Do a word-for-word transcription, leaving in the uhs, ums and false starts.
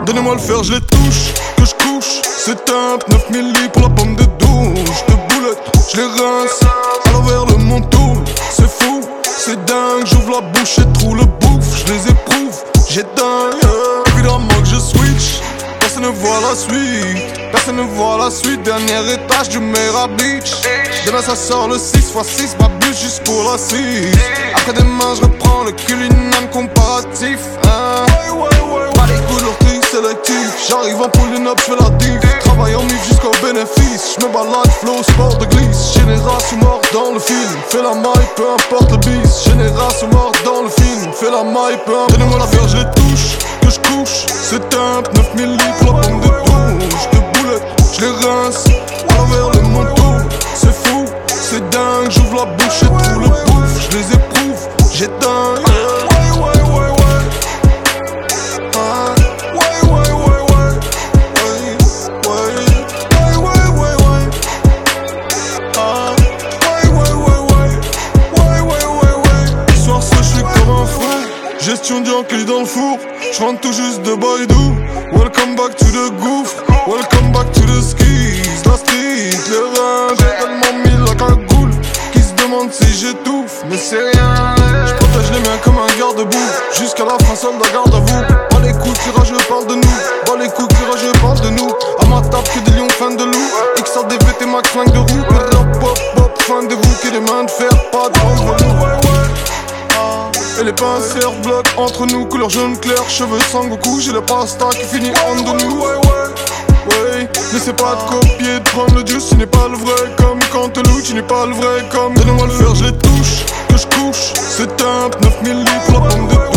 Donnez-moi le fer, je les touche, que je couche. C'est un neuf mille lits pour la pomme de douche. De boulettes, je les rince, à l'envers le menton. C'est fou, c'est dingue, j'ouvre la bouche et trou le bouffe. Je les éprouve, j'ai dingue. Évidemment que je switch, personne ne voit la suite. Personne ne voit la suite, dernier étage du Mera Beach. Demain ça sort le six fois six, babus juste pour la six. Après demain je reprends le culinam comparatif, hein. Pas les coups de leur truc sélectif. J'arrive en poule d'une up, j'fais la diff. Travaille en mif jusqu'au bénéfice. J'me balade, flow, sport de glisse. Génération morte dans le film. Fais la maille, peu importe le bis. Génération morte dans le film. Fais la maille, peu importe. Donnez-moi la verre, je les touche, que je couche. C'est un neuf mille lits pour la pomme de douche. De boulettes, je les rince, à l'envers le manteau. C'est fou, c'est dingue, j'ouvre la bouche et trou le bouffe. Je les éprouve, j'ai dingue. Gestion d'Yankee dans le four, j'rentre tout juste de Baïdou. Welcome back to the gouffre, welcome back to the skis. La street, le rein, j'ai tellement mis la cagoule qui se demande si j'étouffe, mais c'est rien. J'protège les mains comme un garde-boue, jusqu'à la fin soldat garde à vous. Bas les coups, tirageux parle de nous, bas les coups, tirageux parle de nous. À ma table que des lions, fin de loup, X A D V T Max, flingue de roue. Rap, pop, pop, fin de vous, qui des mains de fer, pas de vendre nous. Et les pincères bloquent entre nous, couleur jaune clair, cheveux sang au cou. J'ai la pasta qui finit en de nous. Ouais, ouais, ouais. N'essaie pas de copier, de prendre le juice. Tu n'es pas le vrai comme Cantelou, tu n'es pas le vrai comme. Donnez-moi le fer, je les touche, que je couche. C'est un neuf mille lits pour la pomme de